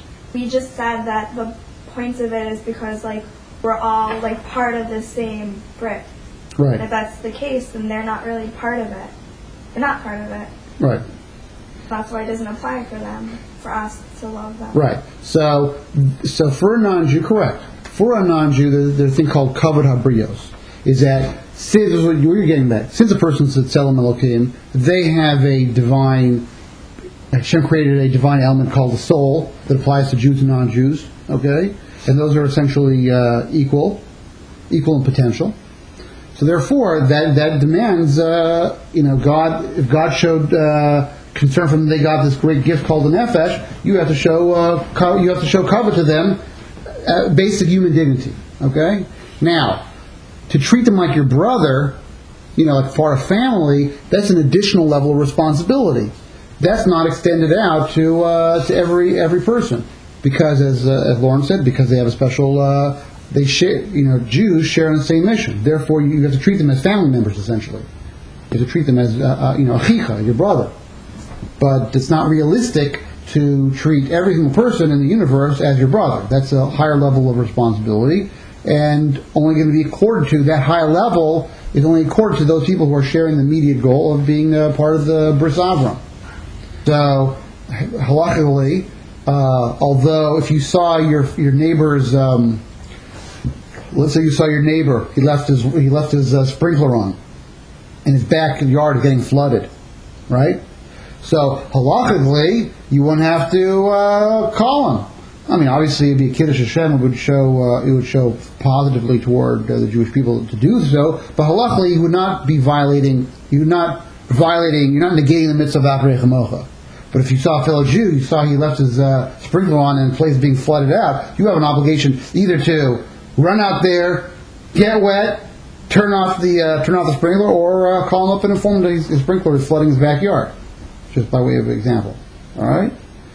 we just said that the point of it is because like we're all like part of the same Brit. And if Right. that's the case, then they're not really part of it. They're not part of it. Right. That's why it doesn't apply for them, for us to love them. Right. So, so for a non-Jew, correct. For a non-Jew, there's, there's a thing called kavod habrios. Is that since this is what you're getting at? Since a person's Tzelem Elokim, they have a divine. Hashem created a divine element called the soul that applies to Jews and non-Jews. Okay, and those are essentially uh, equal, equal in potential. So therefore, that that demands, uh, you know, God. If God showed uh, concern for them, they got this great gift called the nefesh. You have to show, uh, co- you have to show cover to them, uh, basic human dignity. Okay. Now, to treat them like your brother, you know, like for a family, that's an additional level of responsibility. That's not extended out to uh, to every every person, because as uh, as Lauren said, because they have a special. Uh, They share, you know, Jews share in the same mission. Therefore, you have to treat them as family members, essentially. You have to treat them as, uh, uh, you know, achicha, your brother. But it's not realistic to treat every single person in the universe as your brother. That's a higher level of responsibility, and only going to be accorded to, that higher level is only accorded to those people who are sharing the immediate goal of being uh, part of the Bris Avram. So, halachically, uh, although if you saw your your neighbor's... Um, Let's say you saw your neighbor. He left his he left his uh, sprinkler on, and his backyard is getting flooded, right? So halachically, you wouldn't have to uh, call him. I mean, obviously, it'd be a kiddush Hashem. It would show uh, it would show positively toward uh, the Jewish people to do so. But halachically, you would not be violating. You're not violating. You're not negating the mitzvah of Ha'arecha Mocha. But if you saw a fellow Jew, you saw he left his uh, sprinkler on and the place being flooded out, you have an obligation either to run out there, get wet, turn off the uh, turn off the sprinkler, or uh, call him up and inform him that his, his sprinkler is flooding his backyard. Just by way of example. All right.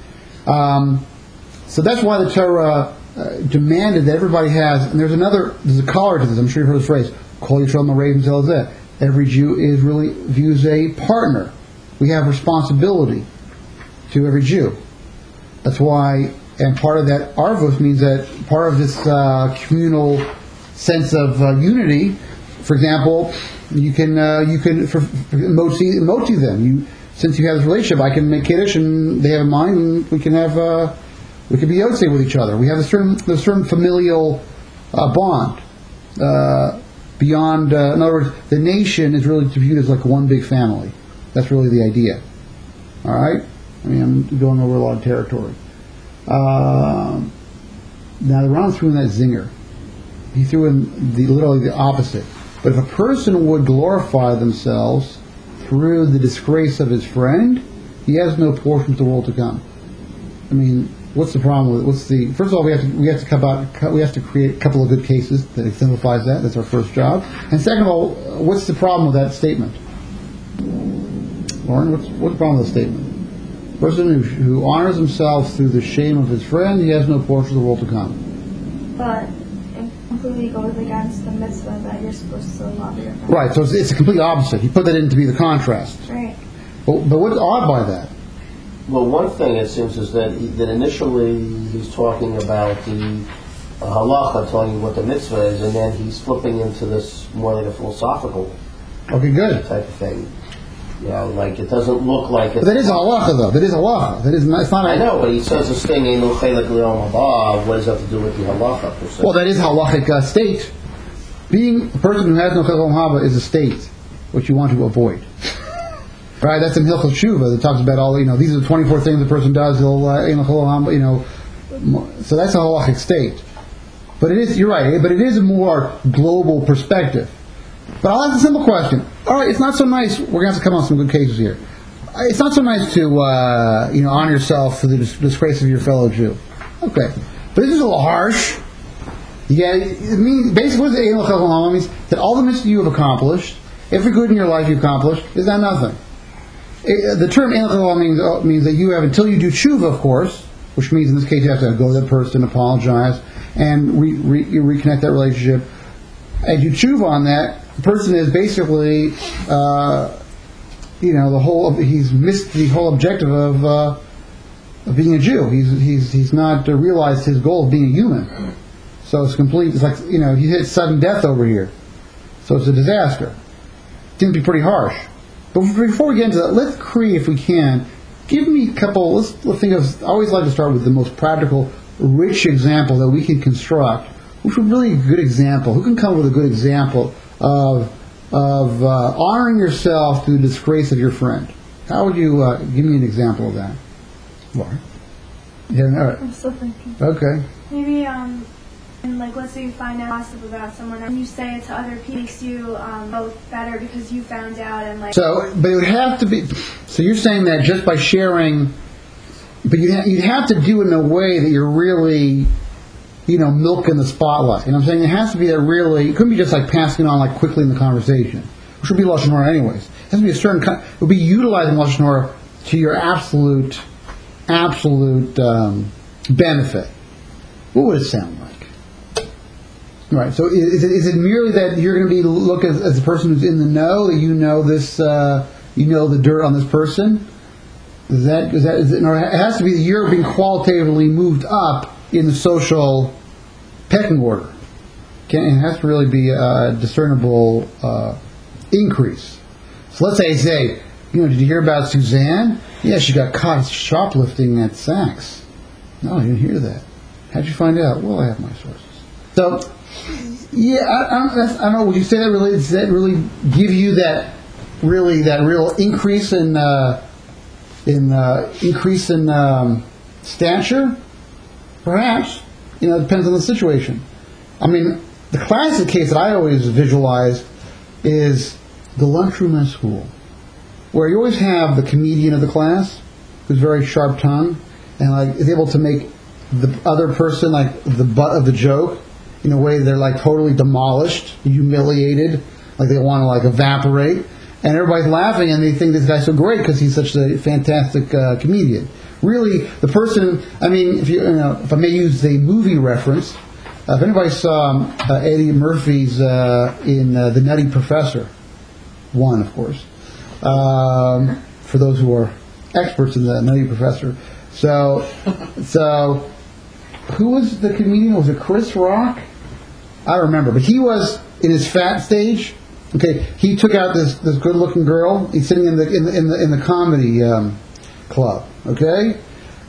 Um, so that's why the Torah uh, demanded that everybody has. And there's another. There's a collar to this. I'm sure you've heard this phrase. Kol Yisrael Marav Zelzeh. Every Jew is really views a partner. We have responsibility to every Jew. That's why. And part of that arvus means that part of this uh, communal sense of uh, unity. For example, you can uh, you can for, for moti, moti them. You since you have this relationship, I can make kiddush and they have mine, and we can have uh, We can be yotzei with each other. We have a certain, a certain familial uh, bond. Uh, beyond, uh, in other words, the nation is really viewed as like one big family. That's really the idea. All right? I mean, I'm going over a lot of territory. Uh, now, the Ron threw in that zinger. He threw in the literally the opposite. But if a person would glorify themselves through the disgrace of his friend, he has no portion of the world to come. I mean, what's the problem with it? What's the first of all, we have to we have to come out, we have to create a couple of good cases that exemplifies that. That's our first job. And second of all, what's the problem with that statement? Lauren, what's what's the problem with the statement? A person who, who honors himself through the shame of his friend, he has no portion of the world to come. But it completely goes against the mitzvah that you're supposed to love your friend. Right. So it's, it's a complete opposite. He put that in to be the contrast. Right. But, but what's odd by that? Well, one thing it seems is that he, that initially he's talking about the uh, halacha, telling you what the mitzvah is, and then he's flipping into this more like a philosophical Okay, good. type of thing. You know, like it doesn't look like But it's... that is a halacha, though. That is a halacha. That is not, it's not. I know, but he says this thing ain't no chelik l'yom haba. What does that have to do with the halacha per se? Well, that is halachic uh, state. Being a person who has no chel haba is a state which you want to avoid. Right? That's in Hilchot Shuvah that talks about all, you know, these are the twenty-four things the person does, he'll, uh, you know, so that's a halachic state. But it is, you're right, but it is a more global perspective. But I'll ask a simple question. All right, it's not so nice, we're going to have to come on some good cases here. It's not so nice to, uh, you know, honor yourself for the dis- disgrace of your fellow Jew. Okay. But this is a little harsh. Yeah, it means, basically what the Ein L'chel Ha'olam means, that all the mitzvahs you have accomplished, every good in your life you've accomplished, is that nothing. It, the term Ein L'chel Ha'olam means, uh, means that you have, until you do tshuva, of course, which means in this case you have to go to that person, apologize, and re- re- reconnect that relationship. As you tshuva on that, the person is basically, uh, you know, the whole, he's missed the whole objective of, uh, of being a Jew. He's he's he's not uh, realized his goal of being a human. So it's complete. It's like, you know, he hit sudden death over here. So it's a disaster. It's going to be pretty harsh. But before we get into that, let's Cree, if we can, give me a couple. Let's, let's think of. I always like to start with the most practical, rich example that we can construct. Which would really be a good example? Who can come up with a good example of of uh, honoring yourself through the disgrace of your friend? How would you uh, give me an example of that? Laura? Yeah, all right. I'm still thinking. Okay. Maybe, um, and like, let's say you find out gossip about someone, and you say it to other people, makes you um, both better because you found out, and like. So, but it would have to be. So you're saying that just by sharing, but you'd ha- you'd have to do it in a way that you're really, you know, milking the spotlight. You know what I'm saying? It has to be a really. It couldn't be just like passing on like quickly in the conversation, which would be Lashon Hara anyways. It has to be a certain kind. It would be utilizing Lashon Hara to your absolute, absolute um, benefit. What would it sound like? Right. So is it, is it merely that you're going to be look as, as a person who's in the know, that you know this, uh, you know the dirt on this person? Is that is that is it? Or it has to be that you're being qualitatively moved up in the social pecking order. Can, it has to really be a discernible uh, increase. So let's say, I say, you know, did you hear about Suzanne? Yeah, she got caught shoplifting at Saks. No, I didn't hear that. How'd you find out? Well, I have my sources. So, yeah, I, I, don't, that's, I don't know. Would you say that really does that really give you that really that real increase in uh, in uh, increase in um, stature? Perhaps. You know, it depends on the situation. I mean, the classic case that I always visualize is the lunchroom at school, where you always have the comedian of the class who's very sharp tongued and like is able to make the other person like the butt of the joke in a way they're like totally demolished, humiliated, like they want to like evaporate, and everybody's laughing and they think this guy's so great because he's such a fantastic uh, comedian. Really, the person, I mean, if you, you know, if I may use the movie reference, uh, if anybody saw um, uh, Eddie Murphy's uh, in uh, The Nutty Professor, one of course, um, for those who are experts in The Nutty Professor. So, so who was the comedian? Was it Chris Rock? I don't remember, but he was in his fat stage. Okay, he took out this, this good-looking girl. He's sitting in the in the in the, in the comedy um, club. Okay,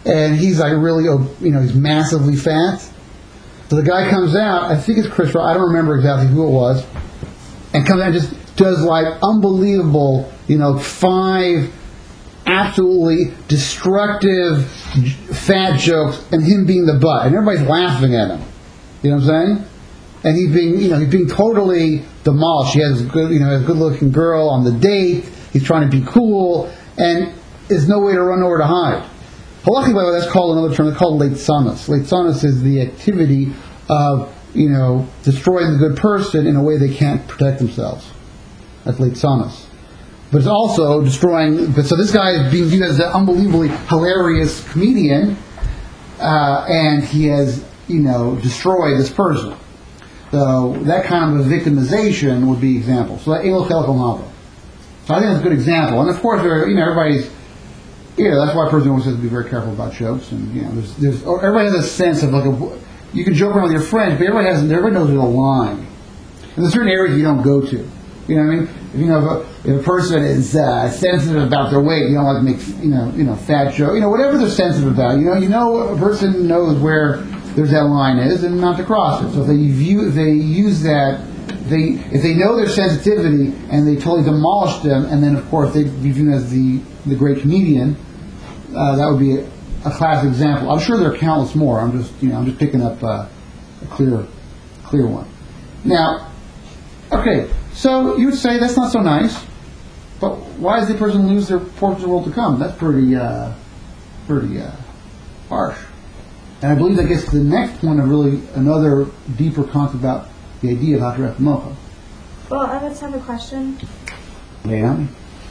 and he's like really, ob- you know, he's massively fat. So the guy comes out, I think it's Chris Rock, I don't remember exactly who it was, and comes out and just does like unbelievable, you know, five absolutely destructive j- fat jokes, and him being the butt, and everybody's laughing at him. You know what I'm saying? And he's being, you know, he's being totally demolished. He has a good, you know, a good-looking girl on the date. He's trying to be cool, and there's no way to run nowhere to hide. Halachi, by the way, that's called another term. It's called leitzanos. Leitzanos is the activity of, you know, destroying the good person in a way they can't protect themselves. That's leitzanos. But it's also destroying. But so this guy is being viewed as an unbelievably hilarious comedian, uh, and he has, you know, destroyed this person. So that kind of a victimization would be example. So that Elo Chelik Haba. So I think that's a good example. And of course, there, you know, everybody's, you know, that's why a person always has to be very careful about jokes. And you know, there's, there's everybody has a sense of like a, you can joke around with your friends, but everybody has, everybody knows there's a line. And there's certain areas you don't go to. You know what I mean? If, you know, if a, if a person is uh, sensitive about their weight, you don't like to make, you know, you know, fat joke. You know, whatever they're sensitive about. You know, you know, a person knows where there's that line is, and not to cross it. So if they view, if they use that, they if they know their sensitivity and they totally demolish them, and then of course they be viewed as the the great comedian, uh, that would be a, a classic example. I'm sure there are countless more. I'm just you know I'm just picking up uh, a clear clear one. Now, okay, so you would say that's not so nice, but why does the person lose their portion of the world to come? That's pretty uh, pretty uh, harsh. And I believe that gets to the next point of really another deeper concept about the idea of Hatarech Mocha. Well, I just have a question. Yeah.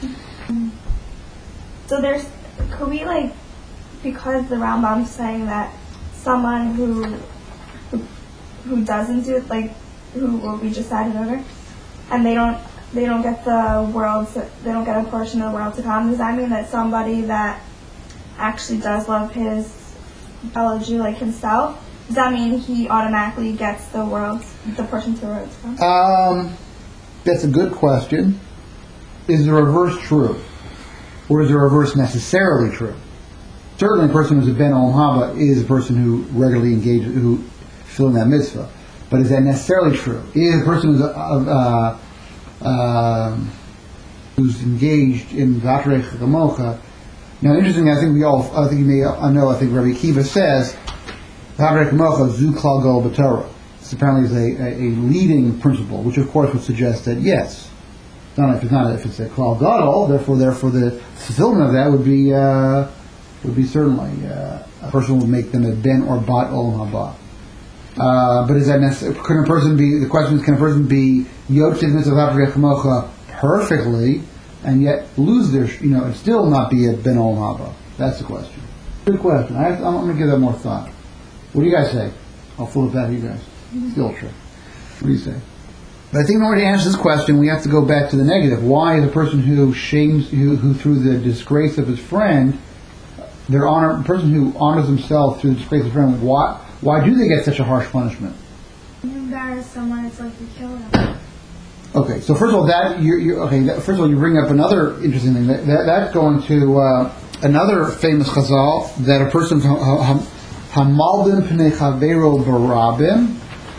So there's, could we like, because the Rambam's saying that someone who who, who doesn't do it, like who will be just added over, and they don't they don't get the world, to, they don't get a portion of the world to come. Does that mean that somebody that actually does love his fellow Jew like himself, does that mean he automatically gets the world, the portion to the world to come? Um, that's a good question. Is the reverse true? Or is the reverse necessarily true? Certainly a person who's a Ben Olam Haba is a person who regularly engages, who fulfilling that mitzvah. But is that necessarily true? Is a person who's, uh, uh, uh, who's engaged in Hatarech Mocha? Now, interestingly, I think we all, I think you may know, I think Rabbi Akiva says, Hatarech Mocha zu klal gol b'Torah. This apparently is a, a, a leading principle, which of course would suggest that yes, not if it's not if it's a klal gadol, therefore, therefore the fulfillment of that would be uh, would be certainly uh, a person would make them a ben or bat olam haba. Uh, but is that necessary? Can a person be? The question is, can a person be yotzei mitzvah Hatarech Mocha perfectly? And yet lose their, you know, and still not be a Ben Olam Haba? That's the question. Good question. I, I'm going to give that more thought. What do you guys say? I'll flip it back to you guys. Still true. What do you say? But I think in order to answer this question, we have to go back to the negative. Why is a person who shames, who, who through the disgrace of his friend, their honor, a person who honors himself through the disgrace of his friend, why, why do they get such a harsh punishment? You embarrass someone, it's like you kill them. Okay, so first of all, that you you okay. That, first of all, you bring up another interesting thing. That, that that's going to uh, another famous chazal that a person hamaldim pnei chavero barabim,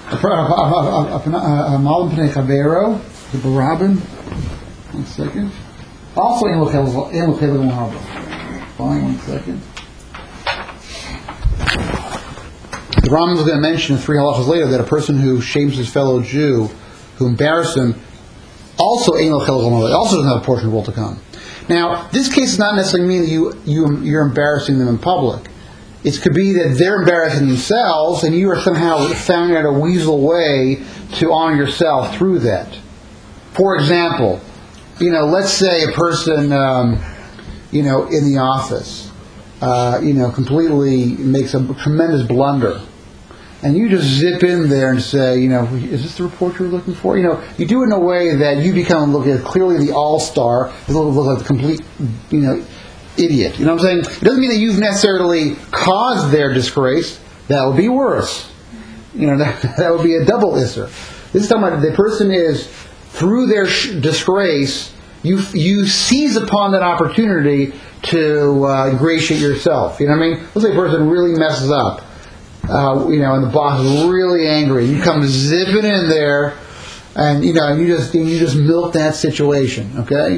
hamaldim pnei chavero the barabim. One second. Also in lochel in lochel harbor. Fine, one second. The Rambam is going to mention three halachas later that a person who shames his fellow Jew, who embarrass him, also also doesn't have a portion of the world to come. Now, this case does not necessarily mean that you, you, you're embarrassing them in public. It could be that they're embarrassing themselves, and you are somehow finding out a weasel way to honor yourself through that. For example, you know, let's say a person, um, you know, in the office, uh, you know, completely makes a tremendous blunder. And you just zip in there and say, you know, is this the report you're looking for? You know, you do it in a way that you become look at clearly the all-star, it looks like the complete, you know, idiot. You know what I'm saying? It doesn't mean that you've necessarily caused their disgrace. That would be worse. You know, that, that would be a double isser. This is talking about the person is, through their sh- disgrace, you you seize upon that opportunity to uh, ingratiate yourself. You know what I mean? Let's say a person really messes up, uh, you know, and the boss is really angry. You come zipping in there, and you know, you just you just milk that situation. Okay.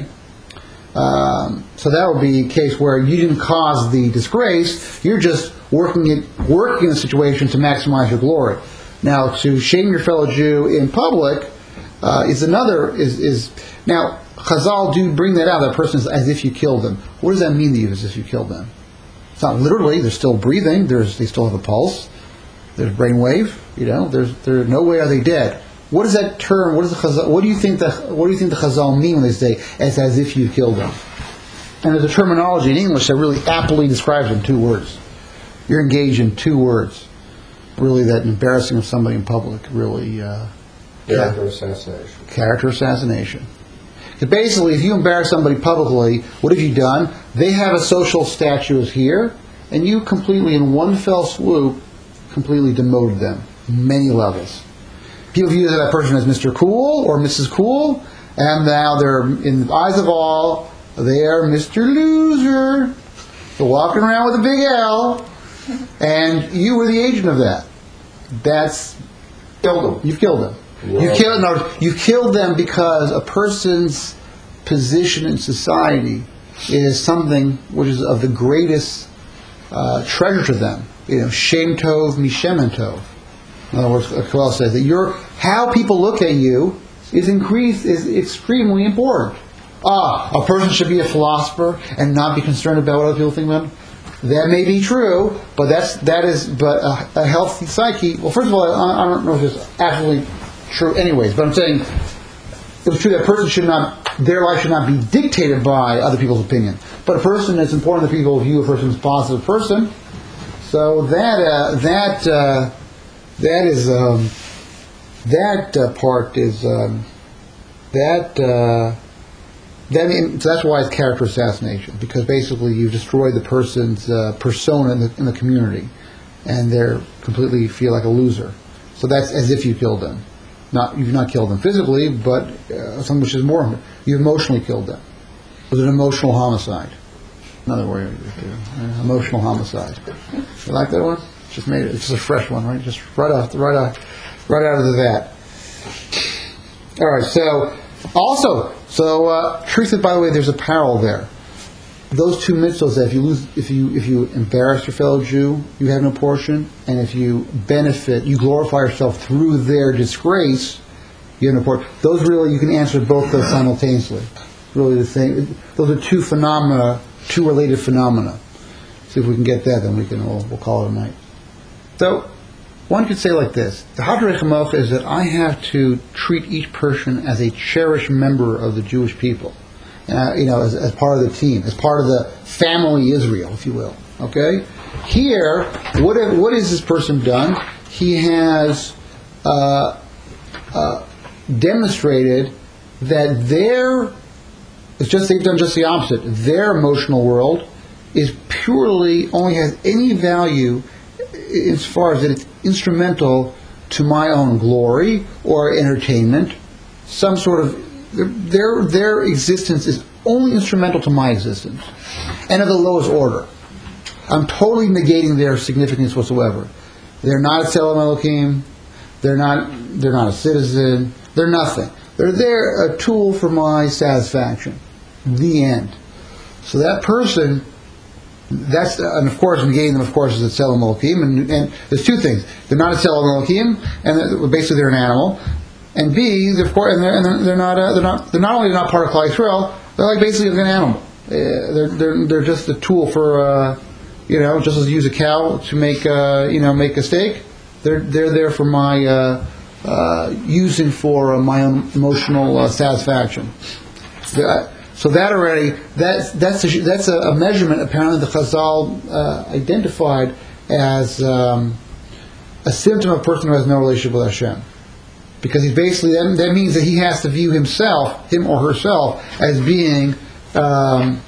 Um, so that would be a case where you didn't cause the disgrace. You're just working it, working the situation to maximize your glory. Now, to shame your fellow Jew in public uh, is another. Is is now Chazal do bring that out. That person is as if you killed them. What does that mean to you? As if you killed them? It's not literally. They're still breathing. There's they still have a pulse. There's brainwave. You know. There's there's no way are they dead. What is that term? What is the Chazal, What do you think the What do you think the Chazal mean when they say it's as if you killed them? And there's a terminology in English that really aptly describes it in two words. You're engaged in two words. Really, that embarrassing of somebody in public. Really, uh, Character assassination. Character assassination. So basically, if you embarrass somebody publicly, what have you done? They have a social status here, and you completely, in one fell swoop, completely demoted them. Many levels. People view that person as Mister Cool or Missus Cool, and now they're, in the eyes of all, they are Mister Loser. They're walking around with a big L, and you were the agent of that. That's Killed them. You've killed them. Wow. You've killed. No, you've killed them because a person's position in society is something which is of the greatest uh, treasure to them. You know, shem tov mishem tov. In other words, Kabbalah says that your how people look at you is increased is extremely important. Ah, a person should be a philosopher and not be concerned about what other people think about him. That may be true, but that's that is but a, a healthy psyche. Well, first of all, I, I don't know if it's absolutely true, anyways. But I'm saying it's true that a person should not their life should not be dictated by other people's opinion. But a person, it's important that people view a person as a positive person. So that uh, that. Uh, That is um, that uh, part is um, that uh, that mean, so that's why it's character assassination, because basically you've destroyed the person's uh, persona in the, in the community, and they're completely feel like a loser. So that's as if you killed them. Not you've not killed them physically, but uh, something which is more you emotionally killed them. It was an emotional homicide. Another word, uh, emotional homicide. You like that one? Just made it. It's just a fresh one, right? Just right off, right off, right out of the vat. All right. So, also, so uh, truth is, by the way, there's a parallel there. Those two mitzvahs. That if you lose, if you if you embarrass your fellow Jew, you have no portion, and if you benefit, you glorify yourself through their disgrace, you have no portion. Those really you can answer both those simultaneously. Really, the same. Those are two phenomena, two related phenomena. See if we can get that, then we can we'll, we'll call it a night. So, one could say like this: the Hadrei Chamocha is that I have to treat each person as a cherished member of the Jewish people, uh, you know, as, as part of the team, as part of the family Israel, if you will. Okay. Here, what have, what has this person done? He has uh, uh, demonstrated that their it's just they've done just the opposite. Their emotional world is purely only has any value as far as that it's instrumental to my own glory or entertainment, some sort of their their existence is only instrumental to my existence, and of the lowest order. I'm totally negating their significance whatsoever. They're not a Tzelem Elohim. They're not. They're not a citizen. They're nothing. They're there a tool for my satisfaction. The end. So that person. That's and of course negating them. Of course, is a Tzelem Elohim, and, and there's two things: they're not a Tzelem Elohim, and they're, basically they're an animal. And B, they're, of course, and they're, and they're, they're not. Uh, they're not. They're not only not part of Klal Yisrael. They're like basically an animal. Uh, they're, they're they're just a tool for uh, you know, just as you use a cow to make uh, you know make a steak. They're they're there for my uh, uh, using for uh, my own emotional uh, satisfaction. The, So that already, that's that's a, that's a, a measurement apparently the Chazal uh, identified as um, a symptom of a person who has no relationship with Hashem, because he's basically that, that means that he has to view himself, him or herself, as being um,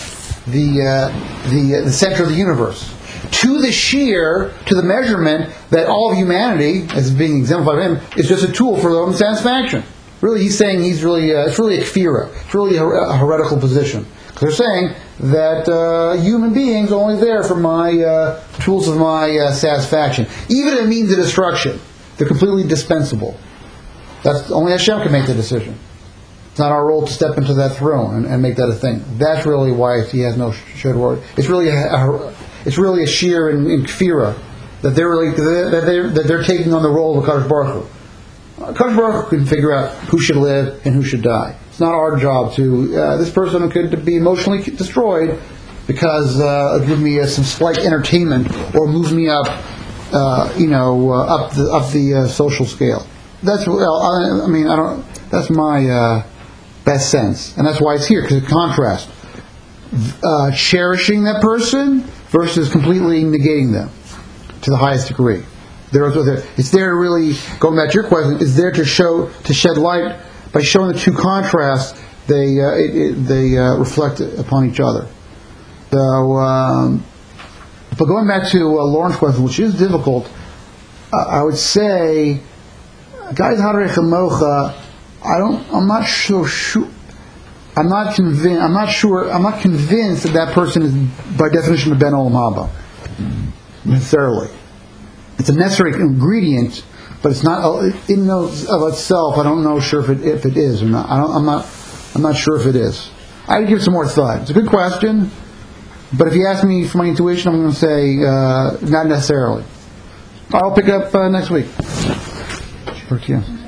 the uh, the the center of the universe, to the sheer, to the measurement that all of humanity, as being exemplified by him, is just a tool for their own satisfaction. really he's saying he's really uh, it's really a kfira. It's really a, her- a heretical position. They're saying that uh, human beings are only there for my uh, tools of my uh, satisfaction, even a means of destruction. They're completely dispensable. That's only Hashem can make the decision. It's not our role to step into that throne and, and make that a thing. That's really why he has no shared word. It's really a, a it's really a sheer in, in kfira that they're really that they're that they're taking on the role of a Kadosh Baruch Hu. Kadosh Baruch Hu can figure out who should live and who should die. It's not our job to uh, this person could be emotionally destroyed because uh, it'll give me uh, some slight entertainment or move me up, uh, you know, uh, up the up the uh, social scale. That's well, I, I mean, I don't. That's my uh, best sense, and that's why it's here because it contrasts uh, cherishing that person versus completely negating them to the highest degree. There, it's there to really going back to your question. It's there to show to shed light by showing the two contrasts. They uh, it, it, they uh, reflect upon each other. So, um, but going back to uh, Lauren's question, which is difficult, uh, I would say, guys, Harechamocha. I don't. I'm not so sure. I'm not convinced. I'm not sure. I'm not convinced that that person is, by definition, a ben olam haba necessarily. It's a necessary ingredient, but it's not in and of itself. I don't know sure if it if it is or not. I don't, I'm not. I'm not sure if it is. I'd give it some more thought. It's a good question, but if you ask me for my intuition, I'm going to say uh, not necessarily. I'll pick up uh, next week. Talk to you.